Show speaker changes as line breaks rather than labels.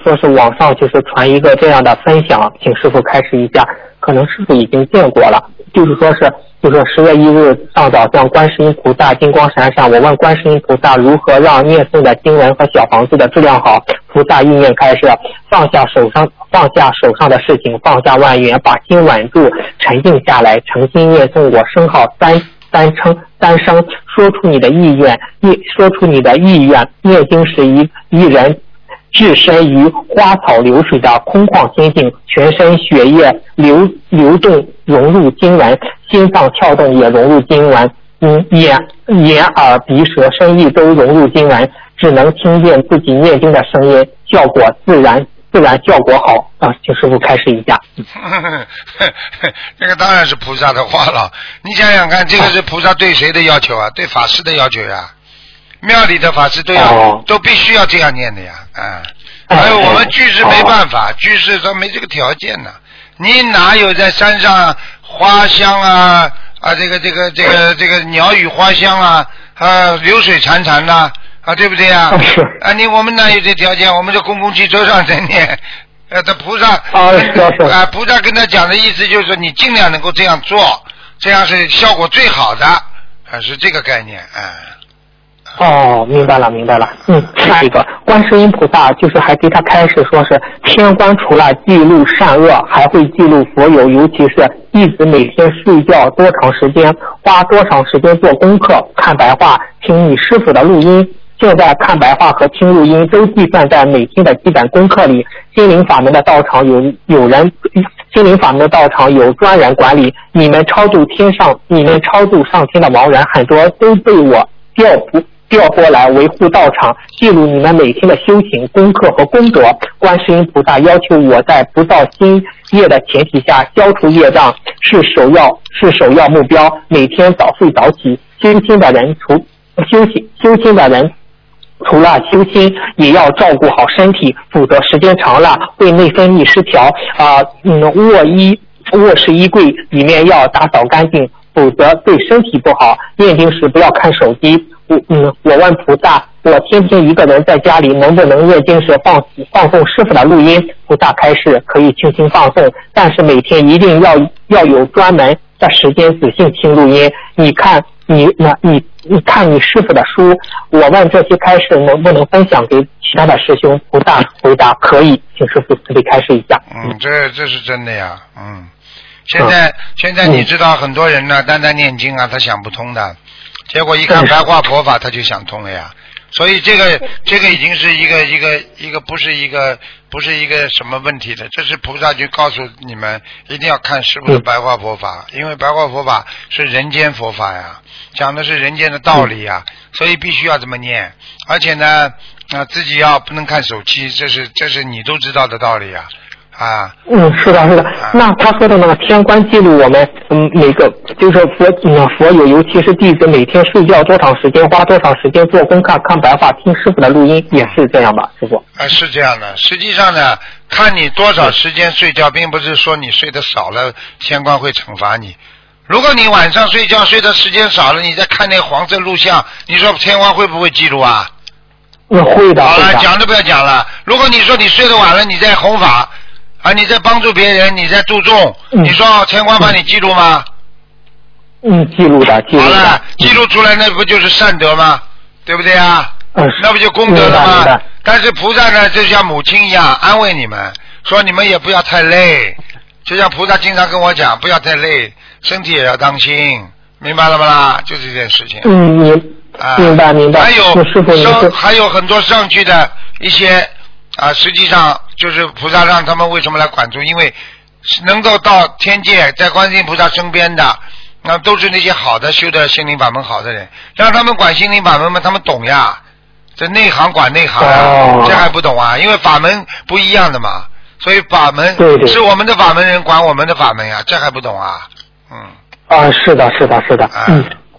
说是网上就是传一个这样的分享，请师傅开示一下。可能师傅已经见过了，就是说10月1日上早上，观世音菩萨金光闪闪，我问观世音菩萨如何让念诵的经文和小房子的质量好，菩萨意念开示，放下手上的事情，放下万缘，把心稳住，沉静下来，诚心念诵我声号三声，说出你的意愿，念经时一人置身于花草流水的空旷心境，全身血液流动融入经文，心脏跳动也融入经文，眼耳鼻舌身意都融入经文，只能听见自己念经的声音，效果自然效果好啊！请师父开示一下。
这个当然是菩萨的话了。你想想看，这个是菩萨对谁的要求啊？对法师的要求呀。庙里的法师都必须要这样念的呀，还有我们居士没办法，居士他没这个条件呢。你哪有在山上花香啊这个鸟语花香啊流水潺潺的对不对呀？我们哪有这条件？我们在公共汽车上在念。这菩萨菩萨跟他讲的意思就是说，你尽量能够这样做，这样是效果最好的是这个概念
明白了。下一个观世音菩萨就是还给他开示说是天官除了记录善恶，还会记录佛友，尤其是弟子每天睡觉多长时间，花多长时间做功课，看白话，听你师父的录音。现在看白话和听录音都计算在每天的基本功课里。心灵法门的道场有专人管理，你们超度上天的亡人很多都被我调拨来维护道场，记录你们每天的修行功课和功德。观世音菩萨要求我在不造新业的前提下消除业障，是首要目标。每天早睡早起，修心的人除了修心，也要照顾好身体，否则时间长了会内分泌失调卧室衣柜里面要打扫干净，否则对身体不好。念经时不要看手机。我问菩萨，我天天一个人在家里能不能念经时放送师父的录音？菩萨开示可以轻轻放送，但是每天一定要有专门的时间仔细听录音。你看你师父的书。我问这些开示能不能分享给其他的师兄？菩萨回答可以，请师父慈悲开示一下。
这是真的呀。现在你知道很多人呢，单单念经他想不通的，结果一看白话佛法他就想通了呀。所以这个已经是一个不是一个什么问题的，这是菩萨就告诉你们一定要看师父的白话佛法，因为白话佛法是人间佛法呀，讲的是人间的道理呀，所以必须要这么念。而且呢自己要不能看手机，这是你都知道的道理呀。
是的。那他说的那个天官记录我们每个就是佛友，尤其是弟子每天睡觉多长时间，花多长时间做功课，看白话，听师父的录音，也是这样吧，师父？
是这样的。实际上呢，看你多少时间睡觉，并不是说你睡得少了天官会惩罚你。如果你晚上睡觉睡的时间少了，你再看那黄色录像，你说天官会不会记录啊？
会的。
好了，讲都不要讲了。如果你说你睡得晚了，你在弘法你在帮助别人，你在度众，你说天官帮你记录吗？
记录的。
好了，记录出来那不就是善德吗？对不对啊？那不就功德了吗？但是菩萨呢，就像母亲一样安慰你们，说你们也不要太累。就像菩萨经常跟我讲，不要太累，身体也要当心，明白了吗啦？就这件事情。
明白。
还有很多上去的一些实际上就是菩萨让他们为什么来管住？因为能够到天界，在观世音菩萨身边的，那都是那些好的修的心灵法门好的人，让他们管心灵法门嘛，他们懂呀。这内行管内行这还不懂啊？因为法门不一样的嘛，所以法门是我们的法门人管我们的法门呀，这还不懂啊？
是的。